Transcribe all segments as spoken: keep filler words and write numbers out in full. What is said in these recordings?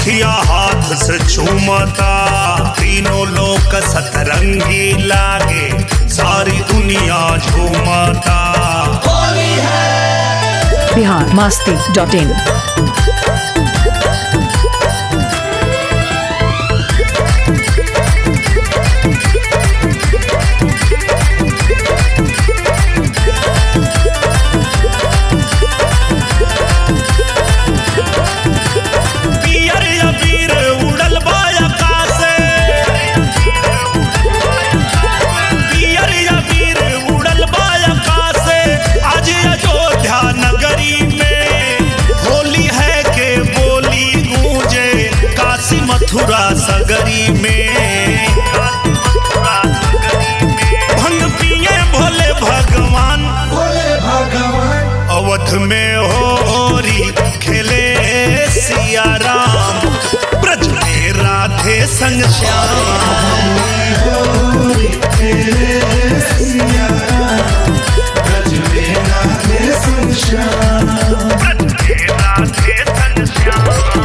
अखिया हाथ से चूमता, तीनों लोक सतरंगी लागे, सारी दुनिया झूमता। होली है। Bihar Masti dot in. मथुरा सगरी में भंग पिए भोले भगवान, भोले भगवान। अवध में होरी खेले सिया राम, ब्रज में राधे संग श्याम। होरी खेले सिया राम, ब्रज में राधे संग श्याम, ब्रज में राधे संग श्याम।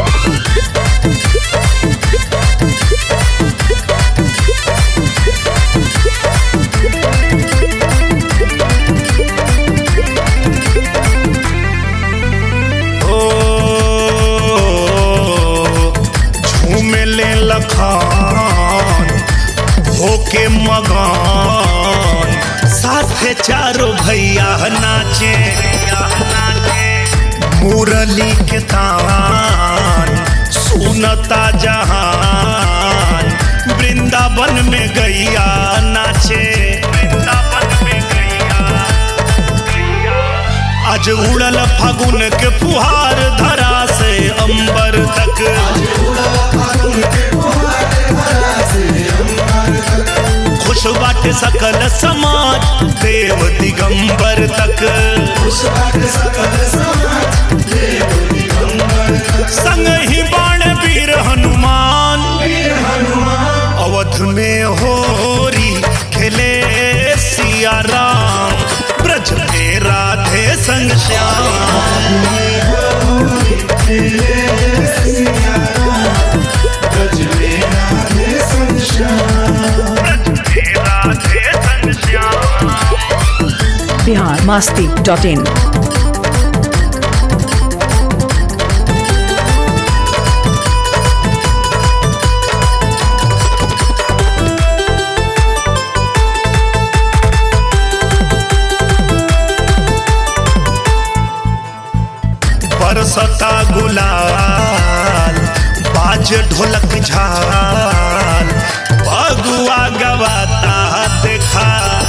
लखान होके मगान, साथे चारों भैया नाचे, मुरली के तान सुनता जहान। वृंदावन में गैया नाचे, वृंदावन में गैया। आज उड़ल फागुन के फुहार, धरा से अंबर तक। खुश बाटे सकल समाज, देव दिगंबर तक। खुश बाटे सकल समाज, देव दिगंबर तक। संग ही बाण वीर हनुमान, वीर हनुमान। अवध में होरी खेले सिया राम, ब्रज में राधे संग श्याम। होरी खेले सिया राम, ब्रज में राधे संग श्याम। Bihar Masti dot in. बरसता गुलाल, बाज ढोलक झाल, बगुआ गवाता देखा।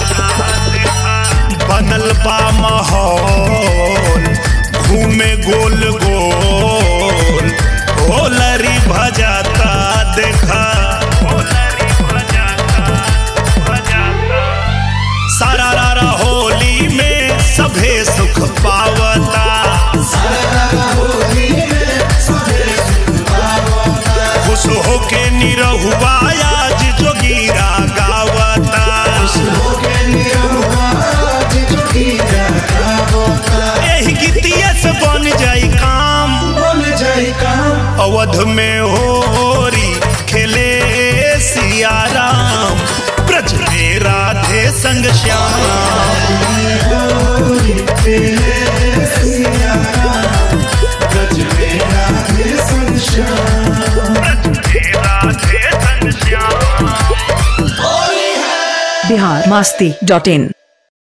बनल बा माहौल, घूमे गोल गोल, होलरी भजाता देखा। सारा रारा होली में सभे सुख पावता, खुश होके निरहुआ आज जोगीरा गावता। एही गीतिया से बन जाई काम, बन जाई काम। अवध में होरी खेले सिया राम, ब्रज में राधे संग श्याम। होरी खेले सिया राम, ब्रज में राधे संग श्याम, ब्रज में राधे संग श्याम। बिहार मस्ती डॉट इन।